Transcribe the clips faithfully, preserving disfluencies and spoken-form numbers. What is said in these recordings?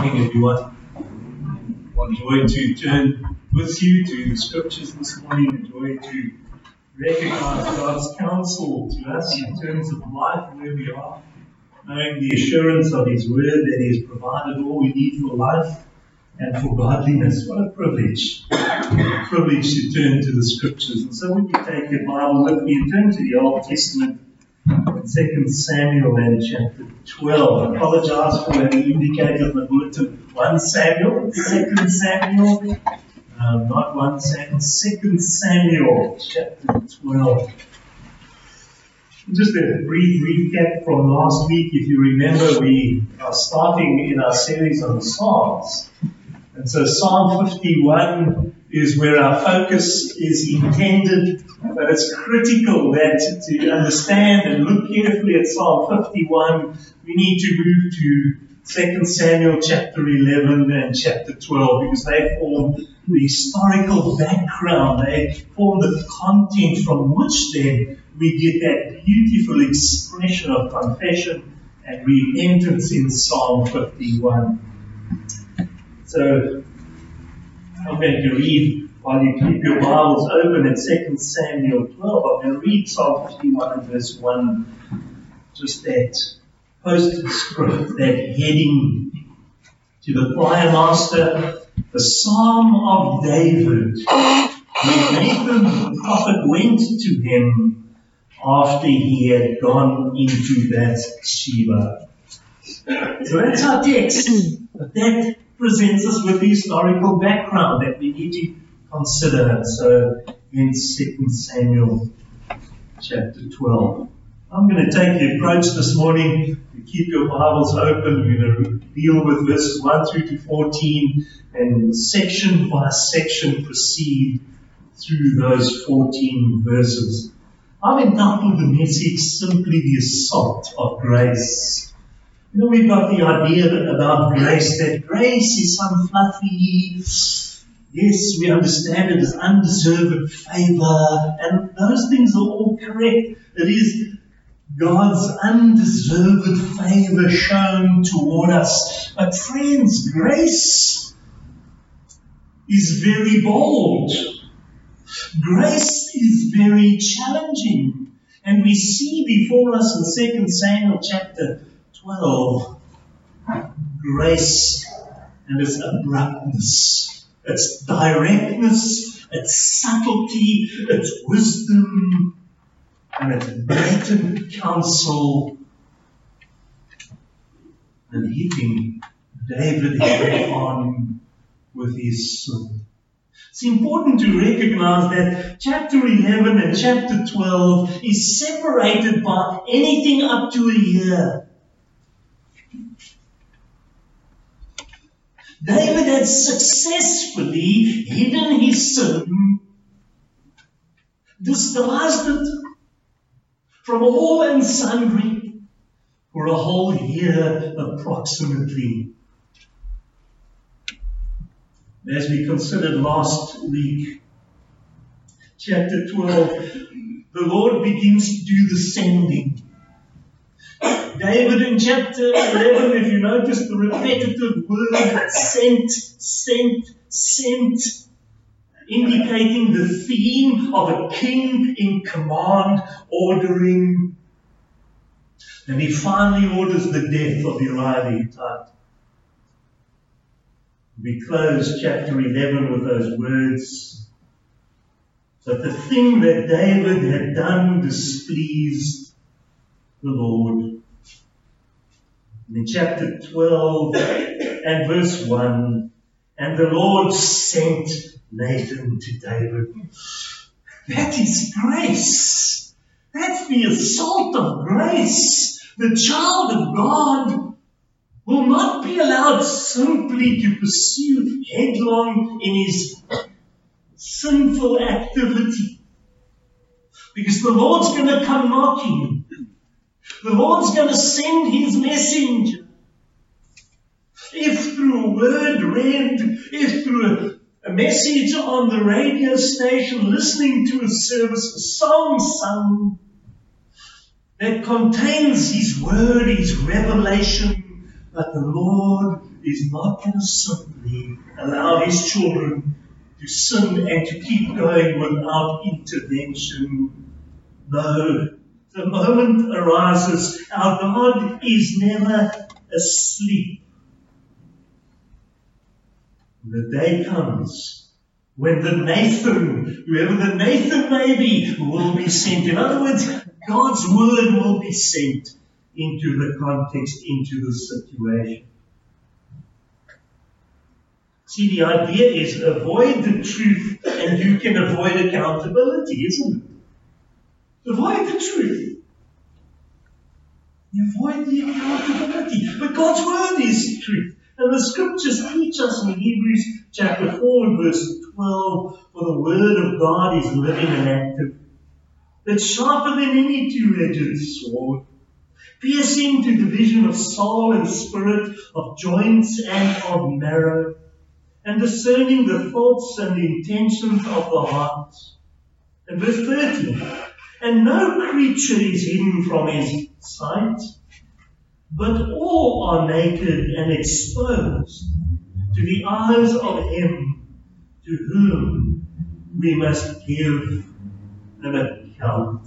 morning, everyone. What a joy to turn with you to the scriptures this morning. A joy to recognize God's counsel to us in terms of life, where we are, knowing the assurance of His word that He has provided all we need for life and for godliness. What a privilege. A privilege to turn to the scriptures. And so, would you take your Bible with me and turn to the Old Testament? Second Samuel and chapter twelve. I apologize for having indicated my bulletin one Samuel, Second Samuel, um, not one Samuel, Second Samuel, chapter twelve. Just a brief recap from last week. If you remember, we are starting in our series on Psalms. And so Psalm fifty-one is where our focus is intended, but it's critical that to understand and look carefully at Psalm fifty-one, we need to move to Second Samuel chapter eleven and chapter twelve, because they form the historical background, they form the content from which then we get that beautiful expression of confession and repentance in Psalm fifty-one. So, I'm going to read, while you keep your Bibles open at Second Samuel twelve, I'm going to read Psalm fifty-one and verse one, just that postscript, that heading to the choir master, the Psalm of David, when Nathan the prophet went to him after he had gone into Bathsheba. So that's our text, but that presents us with the historical background that we need to consider. So in Second Samuel chapter twelve. I'm going to take the approach this morning to keep your Bibles open. We're going to deal with verses one through to fourteen and section by section proceed through those fourteen verses. I've entitled the message simply The Assault of Grace. You know, we've got the idea that about grace, that grace is some fluffy, yes, we understand it as undeserved favor, and those things are all correct. It is God's undeserved favor shown toward us. But friends, grace is very bold. Grace is very challenging. And we see before us in Second Samuel chapter twelve, grace and its abruptness, its directness, its subtlety, its wisdom, and its blatant counsel, and hitting David head on with his sin. It's important to recognize that chapter eleven and chapter twelve is separated by anything up to a year. David had successfully hidden his sin, disguised it from all and sundry for a whole year approximately. As we considered last week, chapter twelve, the Lord begins to do the sending. David in chapter eleven, if you notice the repetitive word sent, sent, sent, indicating the theme of a king in command, ordering. And he finally orders the death of Uriah the Hittite. We close chapter eleven with those words, that the thing that David had done displeased the Lord. And in chapter twelve and verse one, and the Lord sent Nathan to David. That is grace. That's the assault of grace. The child of God will not be allowed simply to pursue headlong in his sinful activity. Because the Lord's going to come knocking. The Lord's going to send His messenger. If through a word read, if through a, a message on the radio station, listening to a service, a song sung that contains His word, His revelation, but the Lord is not going to simply allow his children to sin and to keep going without intervention. No. The moment arises, our God is never asleep. The day comes when the Nathan, whoever the Nathan may be, will be sent. In other words, God's word will be sent into the context, into the situation. See, the idea is avoid the truth and you can avoid accountability, isn't it? Avoid the truth. You avoid the accountability. But God's word is truth. And the scriptures teach us in Hebrews chapter four and verse twelve, for the word of God is living and active. It's sharper than any two-edged sword, piercing to division of soul and spirit, of joints and of marrow, and discerning the thoughts and the intentions of the heart. And verse thirteen, and no creature is hidden from his sight, but all are naked and exposed to the eyes of him to whom we must give an account.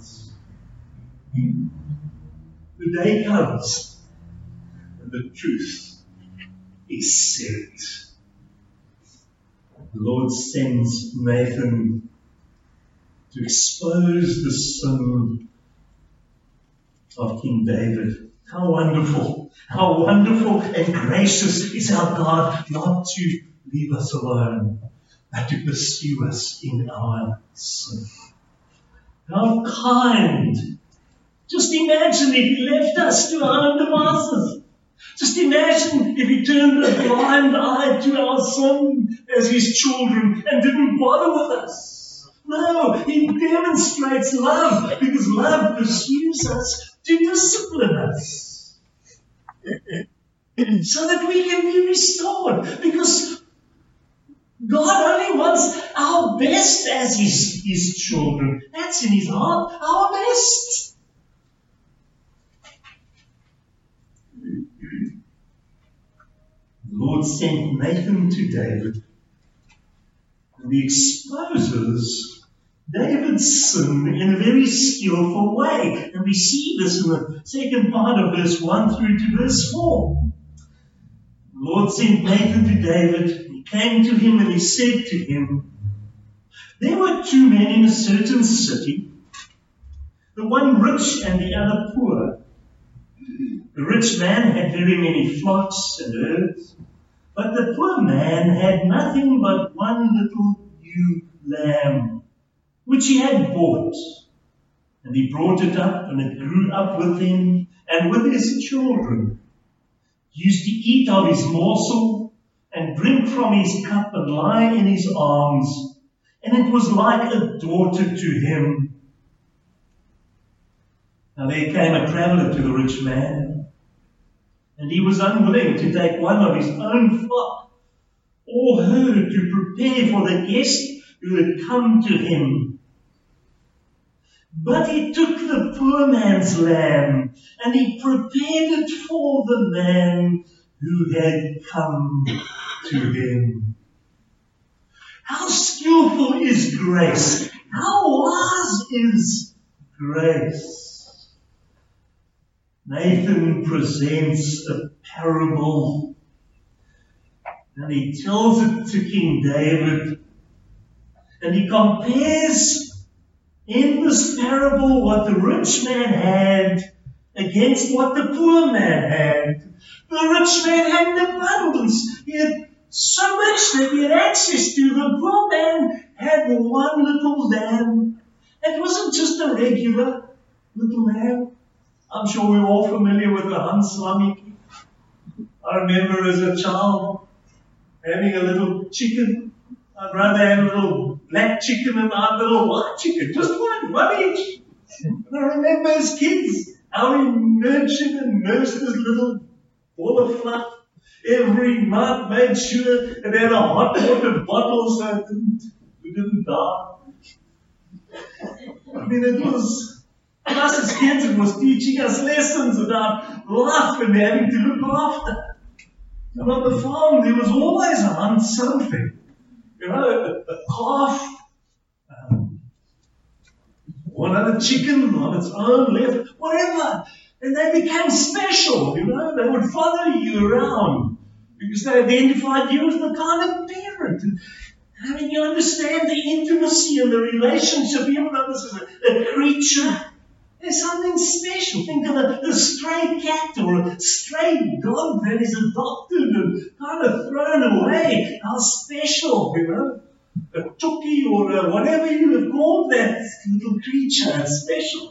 The day comes and the truth is said. The Lord sends Nathan to expose the sin of King David. How wonderful, how wonderful and gracious is our God, not to leave us alone, but to pursue us in our sin. How kind. Just imagine if He left us to our own devices. Just imagine if He turned a blind eye to our sin as His children and didn't bother with us. No, He demonstrates love because love pursues us to discipline us so that we can be restored. Because God only wants our best as His, his children. That's in His heart, our best. The Lord sent Nathan to David, and he exposes David's sin in a very skillful way. And we see this in the second part of verse one through to verse four. The Lord sent Nathan to David. He came to him and he said to him, there were two men in a certain city, the one rich and the other poor. The rich man had very many flocks and herds, but the poor man had nothing but one little ewe lamb, which he had bought. And he brought it up, and it grew up with him and with his children. He used to eat of his morsel and drink from his cup and lie in his arms, and it was like a daughter to him. Now there came a traveler to the rich man, and he was unwilling to take one of his own flock or herd to prepare for the guest who had come to him. But he took the poor man's lamb, and he prepared it for the man who had come to him. How skillful is grace? How wise is grace? Nathan presents a parable, and he tells it to King David, and he compares in this parable what the rich man had against what the poor man had. The rich man had an abundance. He had so much that he had access to. The poor man had one little lamb. It wasn't just a regular little lamb. I'm sure we're all familiar with the Hanslamiki. I remember as a child having a little chicken. I'd rather have a little black chicken and a little white chicken. Just one, one each. And I remember as kids how we nurtured and nursed this little ball of fluff. Every night made sure it had a hot water bottle so it didn't, it didn't die. I mean, it was, us as kids, it was teaching us lessons about life and having to look after. And on the farm, there was always a hunt something. You know, a, a calf, um, one other chicken on its own left, whatever. And they became special, you know. They would follow you around because they identified you as the kind of parent. And, I mean, you understand the intimacy and the relationship, even though this is a, a creature. There's something special. Think of a, a stray cat or a stray dog that is adopted and kind of thrown away. How special, you know. A tookie or a, whatever you have called that little creature, it's special.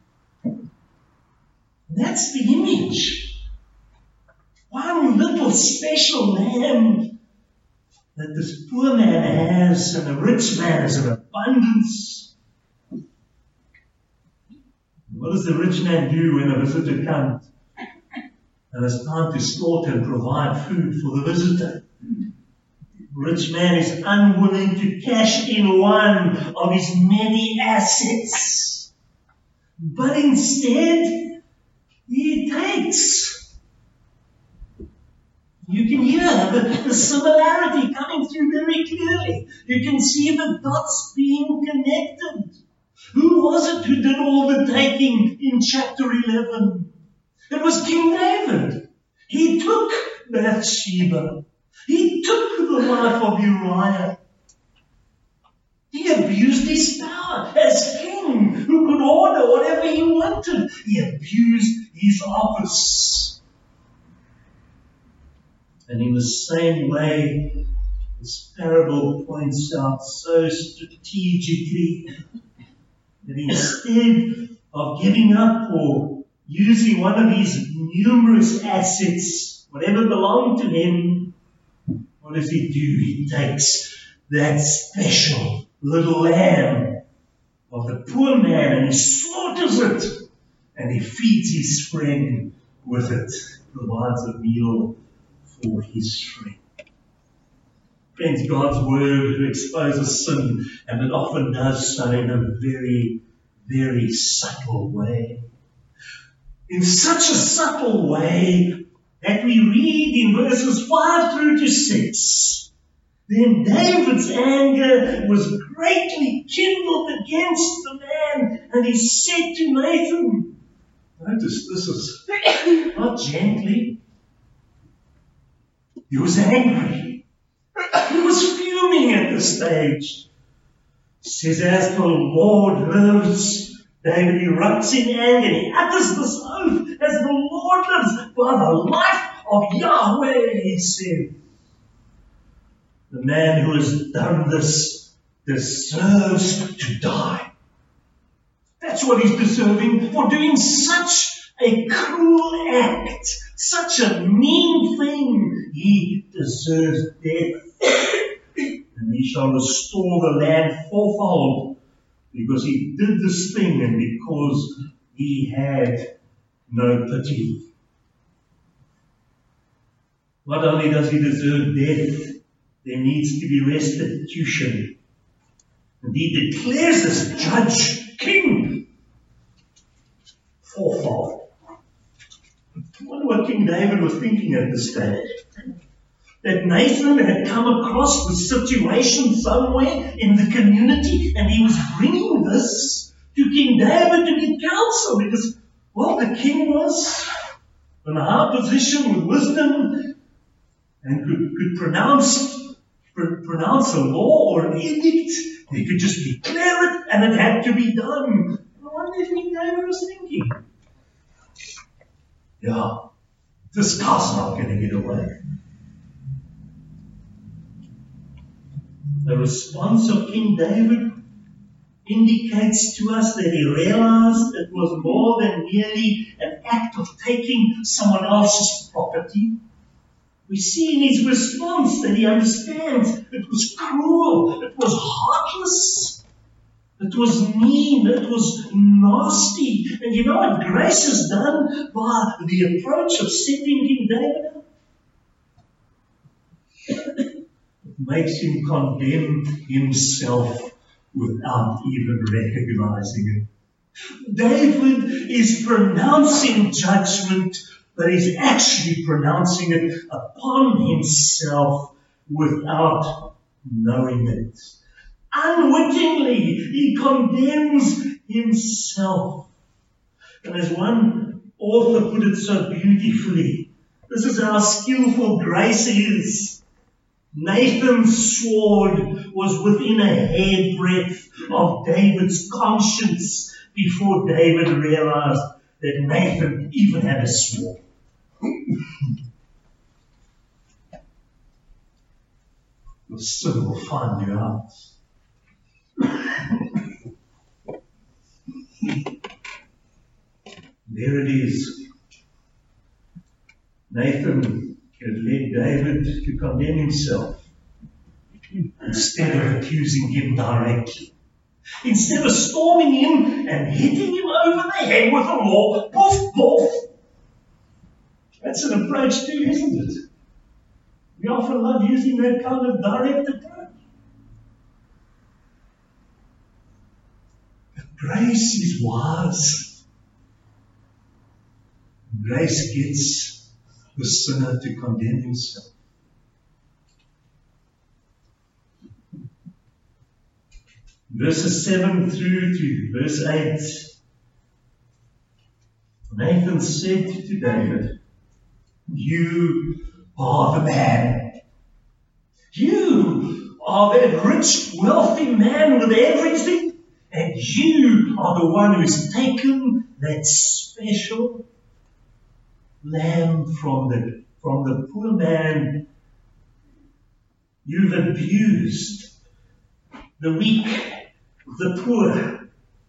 That's the image. One little special lamb that this poor man has and the rich man has an abundance. What does the rich man do when a visitor comes? And it's time to slaughter and provide food for the visitor. The rich man is unwilling to cash in one of his many assets. But instead, he takes. You can hear the, the similarity coming through very clearly. You can see the dots being connected. Who was it who did all the taking in chapter eleven? It was King David. He took Bathsheba. He took the life of Uriah. He abused his power as king who could order whatever he wanted. He abused his office. And in the same way, this parable points out so strategically that instead of giving up or using one of his numerous assets, whatever belonged to him, what does he do? He takes that special little lamb of the poor man and he slaughters it and he feeds his friend with it, provides a meal for his friend. Friends, God's word exposes sin, and it often does so in a very, very subtle way. In such a subtle way that we read in verses five through to six, then David's anger was greatly kindled against the man, and he said to Nathan, notice this is not gently, he was angry. He was fuming at this stage. He says, as the Lord lives, David erupts in anger and he utters this oath, as the Lord lives, by the life of Yahweh, he said. The man who has done this deserves to die. That's what he's deserving for doing such a cruel act, such a mean thing. He deserves death. And he shall restore the land fourfold, because he did this thing and because he had no pity. Not only does he deserve death, there needs to be restitution. And he declares this judge king fourfold. I wonder what King David was thinking at this stage. That Nathan had come across the situation somewhere in the community and he was bringing this to King David to give counsel because, well, the king was in a high position with wisdom and could, could pronounce, pr- pronounce a law or an edict. He could just declare it and it had to be done. I wonder if King David was thinking, yeah, this guy's not going to get away. The response of King David indicates to us that he realized it was more than merely an act of taking someone else's property. We see in his response that he understands it was cruel, it was heartless, it was mean, it was nasty. And you know what grace has done by the approach of setting King David up? Makes him condemn himself without even recognizing it. David is pronouncing judgment but he's actually pronouncing it upon himself without knowing it. Unwittingly, he condemns himself. And as one author put it so beautifully, this is how skillful grace is. Nathan's sword was within a hairbreadth of David's conscience before David realized that Nathan even had a sword. Your sin will find you out. There it is. Nathan had led David to condemn himself instead of accusing him directly. Instead of storming him and hitting him over the head with a law, poof, poof. That's an approach too, isn't it? We often love using that kind of direct approach. But grace is wise. Grace gets the sinner to condemn himself. Verses seven through to verse eight. Nathan said to David, "You are the man. You are that rich, wealthy man with everything, and you are the one who's taken that special lamb from the, from the poor man. You've abused the weak, the poor.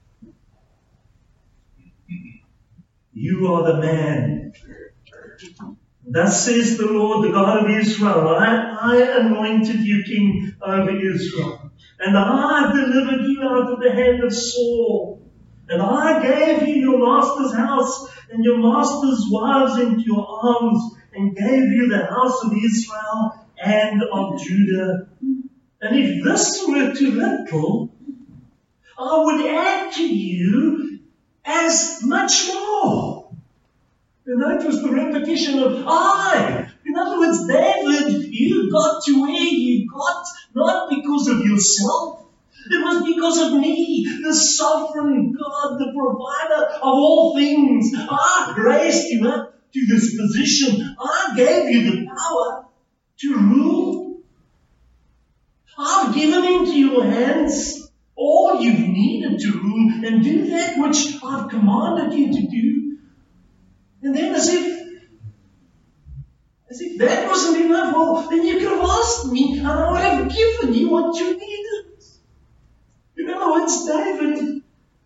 You are the man. Thus says the Lord, the God of Israel, I, I anointed you king over Israel, and I delivered you out of the hand of Saul, and I gave you your master's house and your master's wives into your arms, and gave you the house of Israel and of Judah. And if this were too little, I would add to you as much more." And that was the repetition of I. In other words, David, you got to where you got, not because of yourself. It was because of me, the sovereign God, the provider of all things. I raised you up to this position. I gave you the power to rule. I've given into your hands all you've needed to rule and do that which I've commanded you to do. And then as if, as if that wasn't enough, well, then you could have asked me and I would have given you what you needed. In other words, David,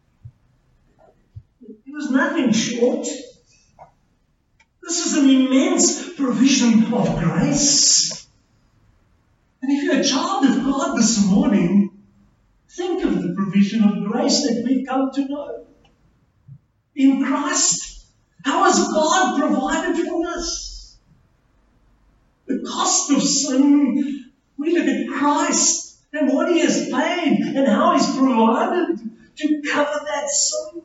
it was nothing short. This is an immense provision of grace. And if you're a child of God this morning, think of the provision of grace that we've come to know. In Christ, how has God provided for us? The cost of sin, we look at Christ and what He has paid and how He's provided to cover that sin.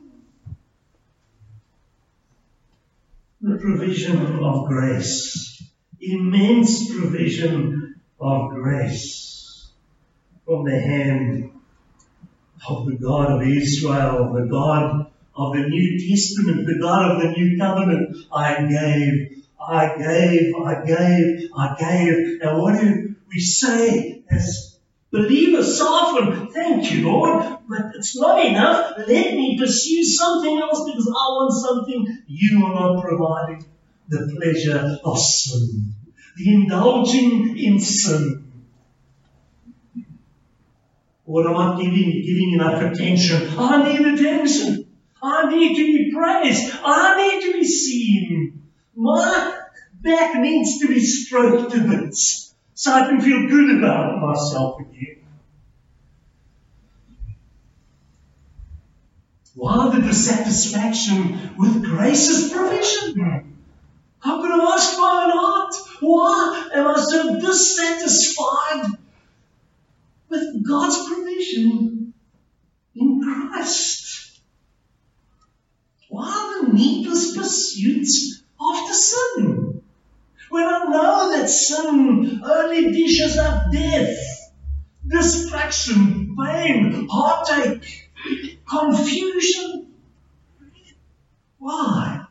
The provision of grace, immense provision of grace from the hand of the God of Israel, the God of the New Testament, the God of the New Covenant. I gave, I gave, I gave, I gave. And what do we say as believers so often? Thank you, Lord, but it's not enough. Let me pursue something else because I want something you are not providing. The pleasure of sin, the indulging in sin. Or am I giving, giving enough attention? I need attention. I need to be praised. I need to be seen. My back needs to be stroked a bit so I can feel good about myself again. While the dissatisfaction with grace's provision. How could I ask my own heart? Why am I so dissatisfied with God's provision in Christ? Why the needless pursuits after sin? When I know that sin only dishes up death, destruction, pain, heartache, confusion. Why?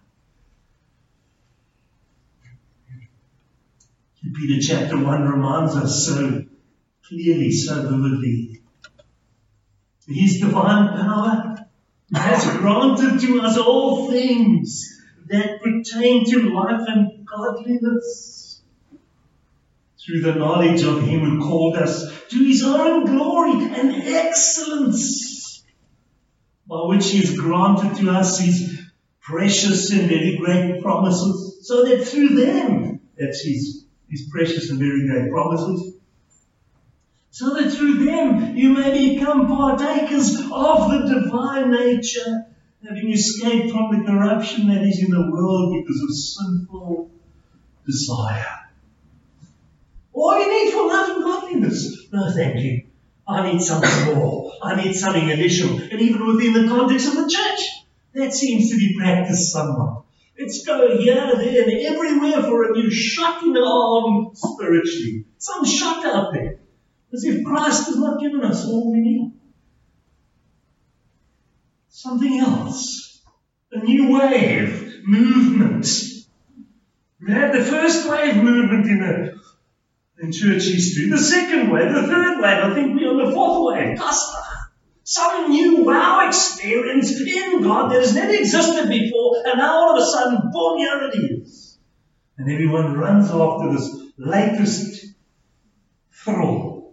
Peter chapter one reminds us so clearly, so vividly. His divine power has granted to us all things that pertain to life and godliness, through the knowledge of Him who called us to His own glory and excellence, by which He has granted to us His precious and very great promises, so that through them, that's His, His precious and very great promises, so that through them you may become partakers of the divine nature, having escaped from the corruption that is in the world because of sinful desire. All you need for life and godliness. No, thank you. I need something more. I need something additional. And even within the context of the church, that seems to be practiced somewhat. Let's go here, there, and everywhere for a new shot in the arm spiritually. Some shot out there. As if Christ has not given us all we need. Something else. A new wave. Movement. We had the first wave movement in the in church history. The second wave, the third wave, I think we're on the fourth wave. Costa. Some new wow experience in God that has never existed before, and now all of a sudden, boom, here it is. And everyone runs after this latest thrill.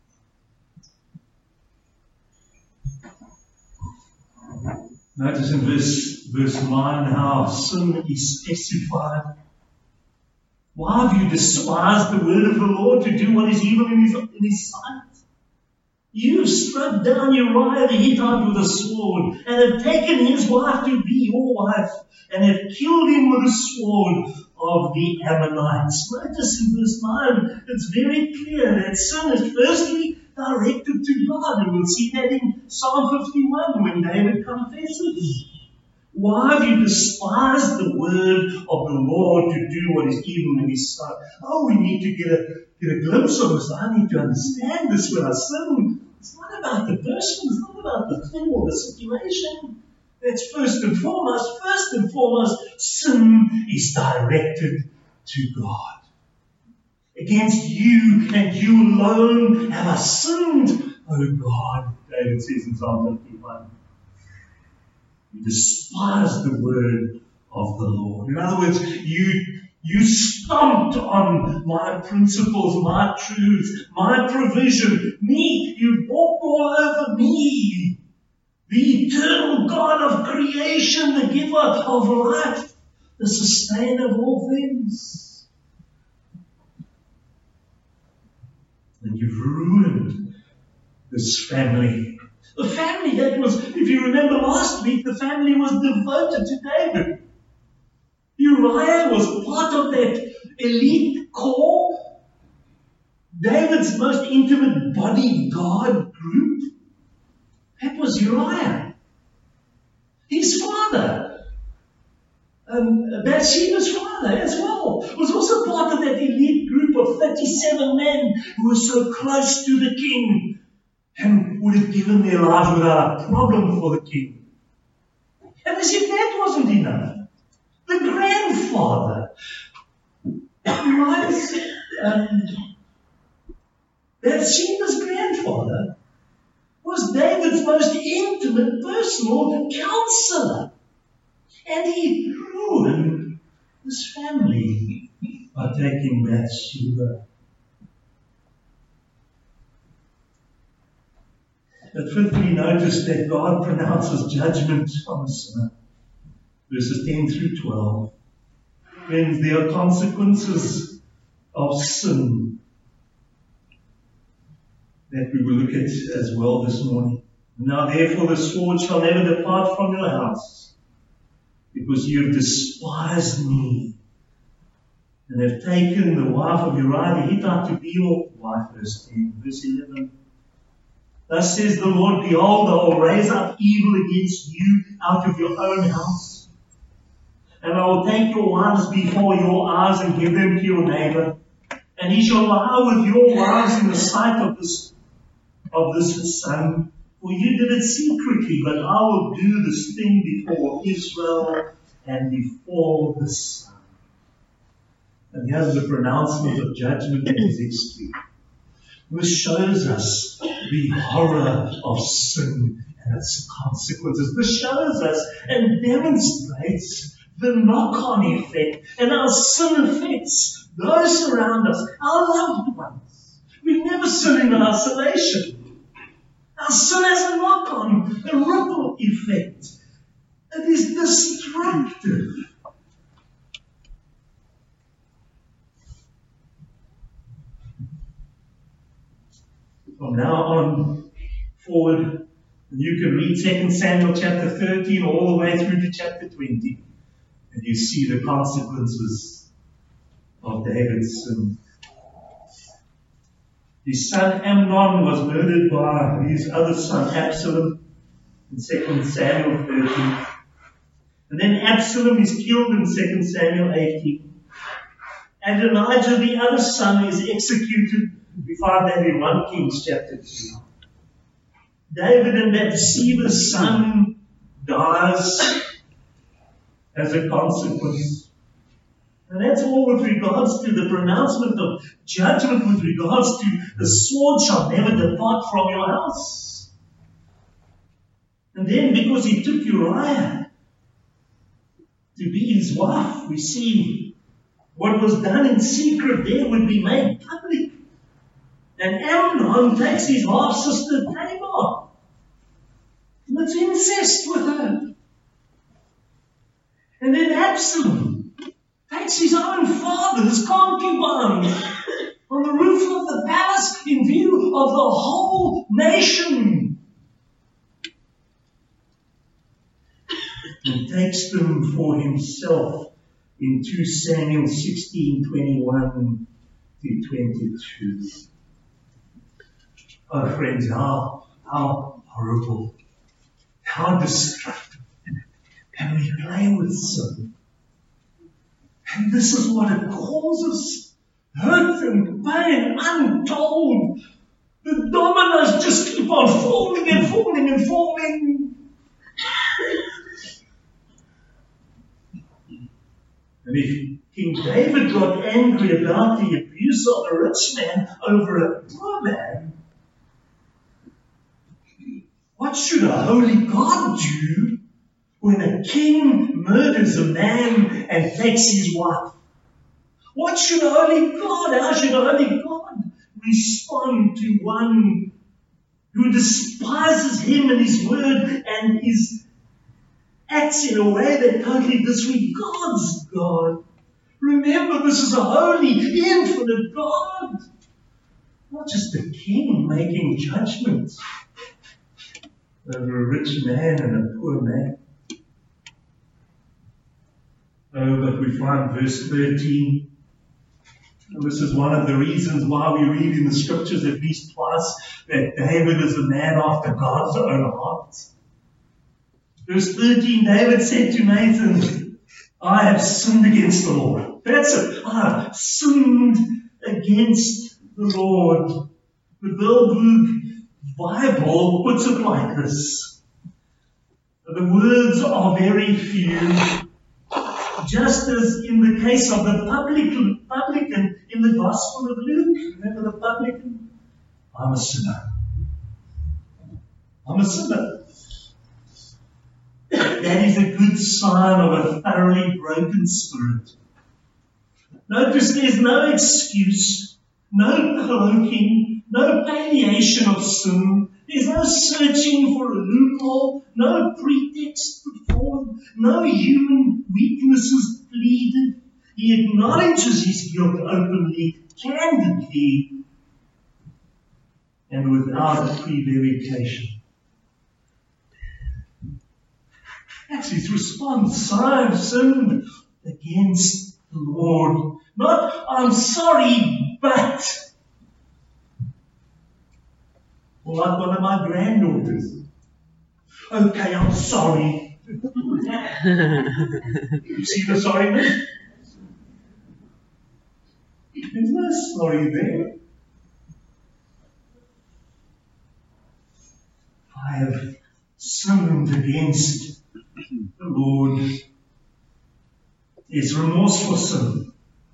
Notice in verse, verse nine how sin is specified. Why have you despised the word of the Lord to do what is evil in his, in his sight? You have struck down Uriah the Hittite with a sword, and have taken his wife to be your wife, and have killed him with a sword of the Ammonites. Notice in verse nine, it's very clear that sin is firstly directed to God, and we'll see that in Psalm fifty-one when David confesses. Why have you despised the word of the Lord to do what is evil in his sight? Oh, we need to get a, get a glimpse of this. I need to understand this when I sin. It's not about the person. It's not about the thing or the situation. That's first and foremost. First and foremost, sin is directed to God. Against you and you alone have I sinned, O God, David says in Psalm fifty-one. You despise the word of the Lord. In other words, you, you stomped on my principles, my truths, my provision. Me, you walked all over me. The eternal God of creation, the giver of life, the sustainer of all things. And you've ruined this family. The family that was, if you remember last week, the family was devoted to David. Uriah was part of that elite corps, David's most intimate bodyguard group. That was Uriah. His father, um, Bathsheba's father as well, was also part of that elite group of thirty-seven men who were so close to the king and would have given their lives without a problem for the king. And as if that wasn't enough, the grandfather, Uriah's, um, Bathsheba's grandfather, was David's most intimate personal counselor. And he ruined his family by taking Bathsheba. But fifthly, notice that God pronounces judgment on the sinner. Verses ten through twelve. When there are consequences of sin that we will look at as well this morning. Now therefore the sword shall never depart from your house, because you have despised me, and have taken the wife of Uriah the Hittite to be your wife. Verse ten. Verse eleven. Thus says the Lord, behold, I will raise up evil against you out of your own house. And I will take your wives before your eyes and give them to your neighbor. And he shall lie with your wives in the sight of this, of this son. For you did it secretly, but I will do this thing before Israel and before the sun. And here's the pronouncement of judgment that is extreme. This shows us the horror of sin and its consequences. This shows us and demonstrates the knock-on effect and how sin affects those around us, our loved ones. We never sin in isolation. Our sin has a knock-on, a ripple effect. It is destructive. From now on forward, you can read Second Samuel chapter thirteen all the way through to chapter twenty. And you see the consequences of David's sin. His son Amnon was murdered by his other son Absalom in Second Samuel thirteen. And then Absalom is killed in Second Samuel eighteen. Adonijah, the other son, is executed. We find that in First Kings chapter two. David and Bathsheba's son dies as a consequence. And that's all with regards to the pronouncement of judgment with regards to the sword shall never depart from your house. And then because he took Uriah to be his wife, we see what was done in secret there would be made public. And Amnon takes his half-sister Tamar. It's incest with her. And then Absalom takes his own father's concubine on the roof of the palace in view of the whole nation. And takes them for himself in Second Samuel sixteen, twenty-one to twenty-two. Oh, friends, how, how horrible, how destructive. And we play with sin. And this is what it causes. Hurt and pain, untold. The dominoes just keep on falling and falling and falling. And if King David got angry about the abuse of a rich man over a poor man, what should a holy God do when a king murders a man and takes his wife? What should a holy God, how should a holy God respond to one who despises him and his word and is acts in a way that totally disregards God? Remember, this is a holy, infinite God, not just a king making judgments over a rich man and a poor man. Oh, but we find verse thirteen. And this is one of the reasons why we read in the scriptures at least twice that David is a man after God's own heart. Verse thirteen, David said to Nathan, I have sinned against the Lord. That's it. I have sinned against the Lord. The Bellevue Bible puts it like this. The words are very few. Just as in the case of the publican, publican in the Gospel of Luke. Remember the publican? I'm a sinner. I'm a sinner. That is a good sign of a thoroughly broken spirit. Notice there's no excuse, no cloaking, no palliation of sin. There's no searching for a loophole, no pretext put forward, no human weaknesses pleaded. He acknowledges his guilt openly, candidly, and without prevarication. That's his response. I've sinned against the Lord. Not, I'm sorry, but... Or like one of my granddaughters. Okay, I'm sorry. You see the sorriness? There's no sorry there. I have sinned against the Lord. There's remorse for sin.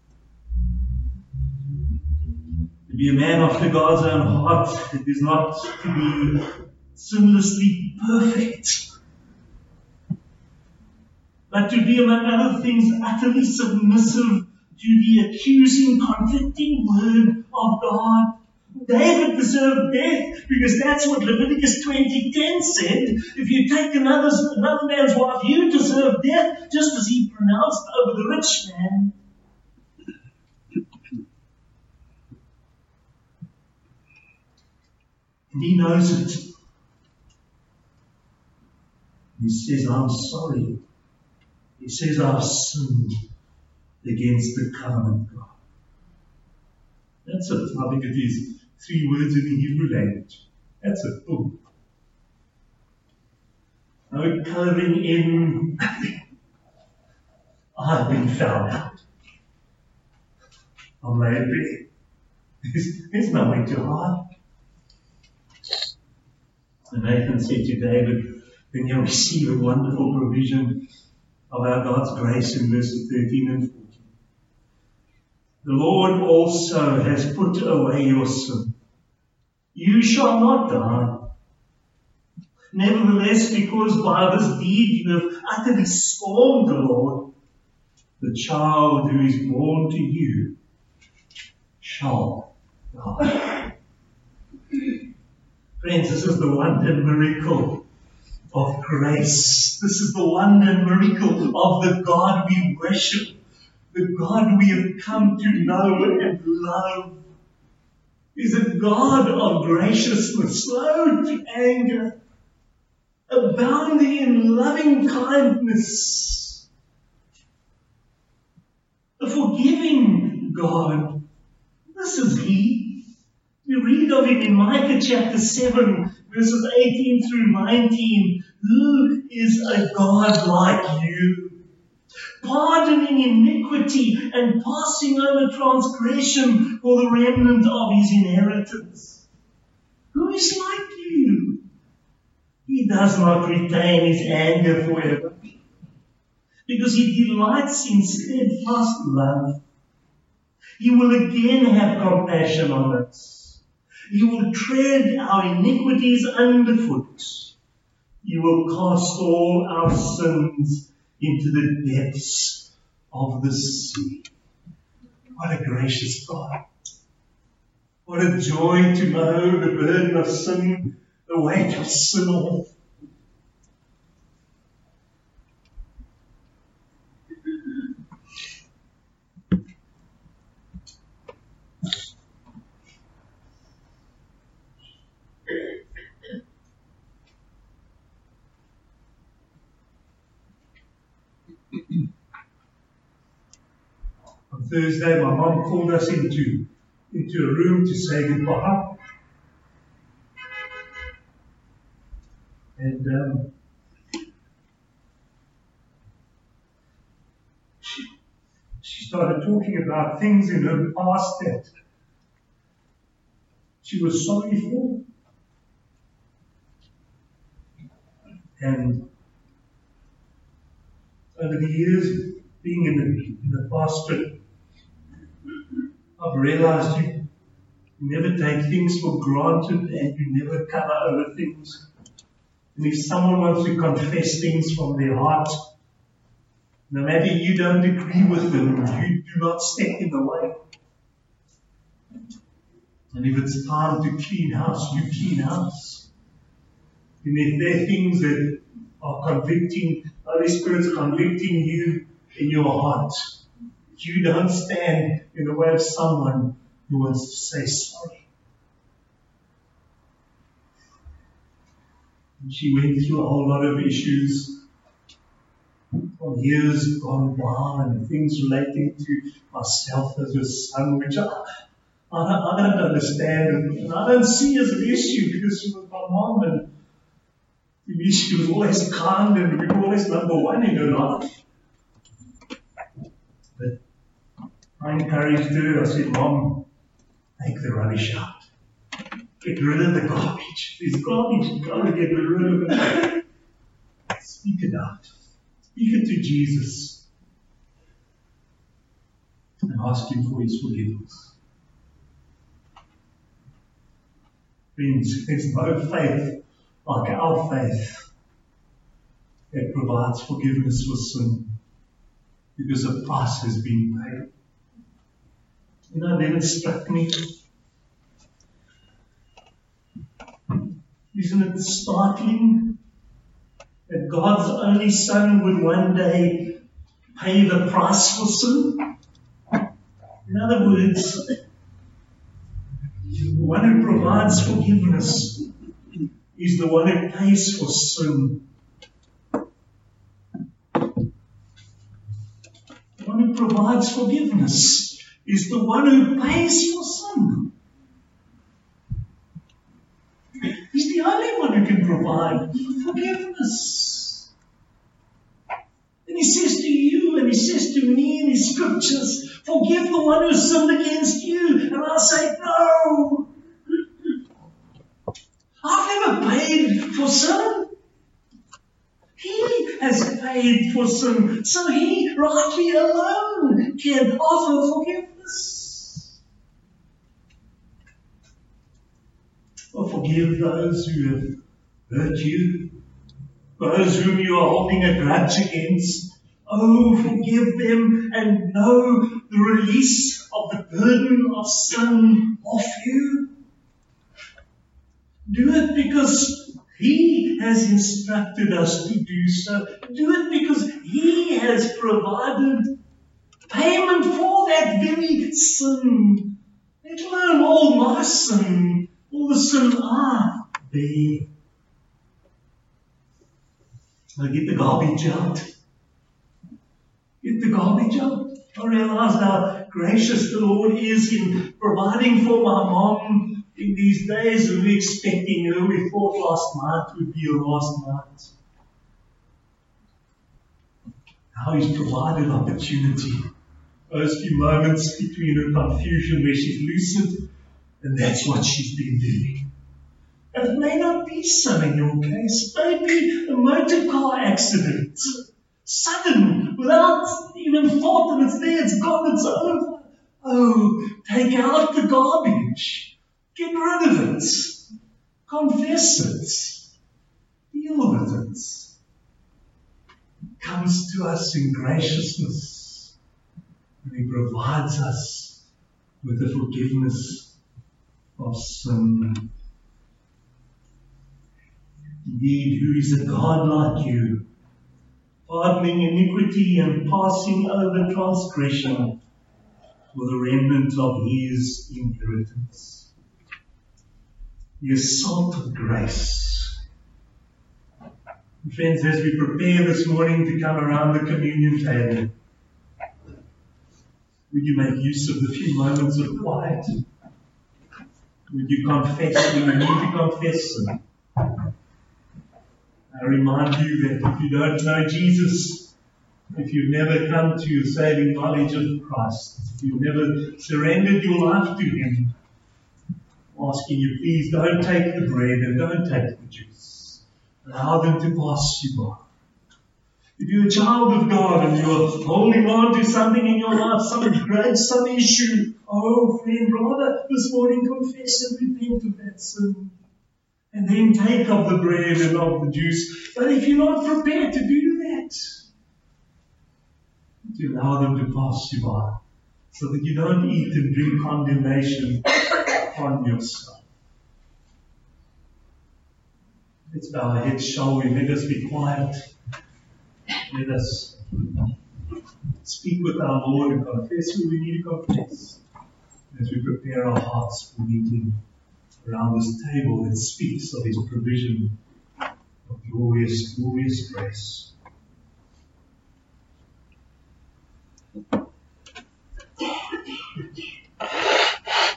To be a man after God's own heart, it is not to be sinlessly perfect, but to be, among other things, utterly submissive to the accusing, conflicting word of God. David deserved death because that's what Leviticus twenty ten said. If you take another, another man's wife, you deserve death, just as he pronounced over the rich man. And he knows it. He says, I'm sorry. He says, I've sinned against the covenant God. That's it. I think it is three words in the Hebrew language. That's it. Boom. No colouring in. I've been found out. I'm laid bare. There's, there's nothing to hide. And Nathan said to David, then you'll receive a wonderful provision of our God's grace in verses thirteen and fourteen. The Lord also has put away your sin. You shall not die. Nevertheless, because by this deed you have utterly scorned the Lord, the child who is born to you shall die. Friends, this is the wonder miracle of grace. This is the wonder miracle of the God we worship, the God we have come to know and love. Is a God of graciousness, slow to anger, abounding in loving kindness, a forgiving God. This is He. We read of Him in Micah chapter seven, verses eighteen through nineteen. Who is a God like you? Pardoning iniquity and passing over transgression for the remnant of His inheritance. Who is like you? He does not retain His anger forever, because He delights in steadfast love. He will again have compassion on us. He will tread our iniquities underfoot. He will cast all our sins into the depths of the sea. What a gracious God. What a joy to know the burden of sin, the weight of sin off. On Thursday, my mom called us into, into a room to say goodbye. And um, she, she started talking about things in her past that she was sorry for. And over the years, being in the, in the pastorate, I've realized you never take things for granted and you never cover over things. And if someone wants to confess things from their heart, no matter you don't agree with them, you do not step in the way. And if it's time to clean house, you clean house. And if there are things that are convicting, Holy Spirit's convicting you in your heart, you don't stand in the way of someone who wants to say sorry. And she went through a whole lot of issues from years gone by and things relating to myself as a son, which I, I, don't, I don't understand and I don't see as an issue because she was my mom. And To me, she was always kind and we were always number one in her life. But I encouraged her. I said, Mom, take the rubbish out. Get rid of the garbage. There's garbage. You've got to get rid of it. Speak it out. Speak it to Jesus. And ask Him for His forgiveness. Friends, there's no faith like our faith that provides forgiveness for sin because a price has been paid. You know, then it struck me. Isn't it startling that God's only Son would one day pay the price for sin? In other words, the one who provides forgiveness is the one who pays for sin. The one who provides forgiveness is the one who pays for sin. He's the only one who can provide forgiveness. And He says to you and He says to me in His scriptures, forgive the one who sinned against you. And I say, no. I've never paid for sin. He has paid for sin. So He rightly alone can offer forgiveness. Or forgive those who have hurt you, those whom you are holding a grudge against. Oh, forgive them and know the release of the burden of sin off you. Do it because He has instructed us to do so. Do it because He has provided payment for that very sin. Let alone all my sin, all the sin I bear. Now get the garbage out. Get the garbage out. I realize how gracious the Lord is in providing for my mom in these days of expecting her. We thought last night would be her last night. How He's provided opportunity. Those few moments between her confusion where she's lucid, and that's what she's been doing. And it may not be so in your case. It may be a motor car accident. Sudden, without even thought that it's there, it's gone, it's over. Oh, take out the garbage. Get rid of it. Confess it. Deal with it. It comes to us in graciousness. And He provides us with the forgiveness of sin. Indeed, who is a God like you, pardoning iniquity and passing over transgression for the remnant of His inheritance. The assault of grace. Friends, as we prepare this morning to come around the communion table, would you make use of the few moments of quiet? Would you confess when you need to confess sin? I remind you that if you don't know Jesus, if you've never come to a saving knowledge of Christ, if you've never surrendered your life to Him, I'm asking you, please don't take the bread and don't take the juice. Allow them to pass you by. If you're a child of God and you're holding on to something in your life, some grudge, some issue, oh friend, rather this morning confess and repent of that sin. And then take of the bread and of the juice. But if you're not prepared to do that, to allow them to pass you by, so that you don't eat and drink condemnation upon yourself. Let's bow our heads, shall we? Let us be quiet. Let us speak with our Lord and confess who we need to confess as we prepare our hearts for meeting around this table that speaks of His provision of glorious, glorious grace.